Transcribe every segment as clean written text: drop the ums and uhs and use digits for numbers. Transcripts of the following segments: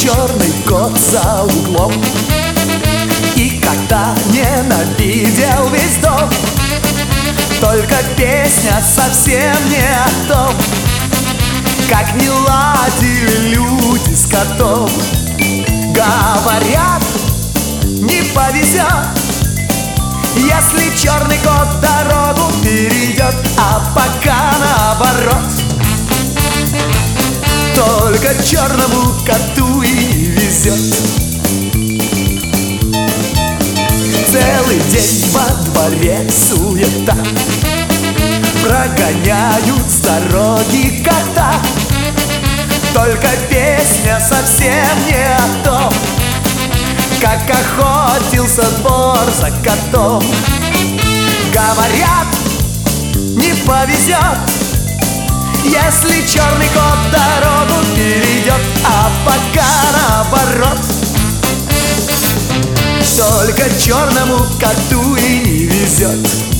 черный кот за углом, и кота ненавидел весь дом. Только песня совсем не о том, как не ладили люди с котом. Говорят, не повезет, если черный кот дорогу перейдет, а пока наоборот. Только черному коту и не везет. Целый день во дворе суета, прогоняют с дороги кота. Только песня совсем не о том, как охотился двор за котом. Говорят, не повезет, если черный кот дорогу перейдет, а пока наоборот. Только черному коту и не везет.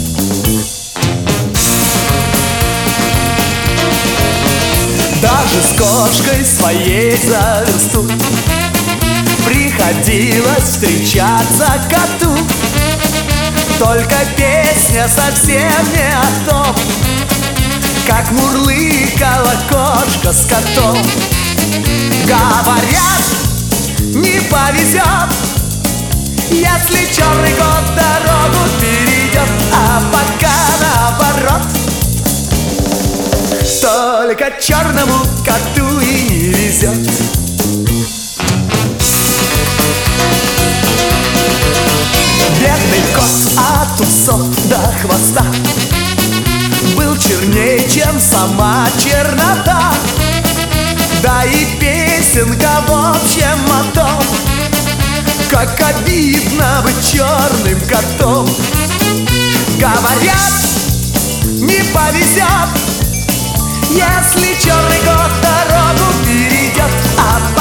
Даже с кошкой своей за версту приходилось встречаться коту. Только песня совсем не о том, как мурлыкала кошка с котом. Говорят, не повезет, если черный кот дорогу перейдет, а пока наоборот. Только черному коту и не везет. Бедный кот от усов до хвоста был черней, чем сама чернота. Да и песенка в общем о том, как обидно быть черным котом. Говорят, не повезет, если черный кот дорогу перейдет, а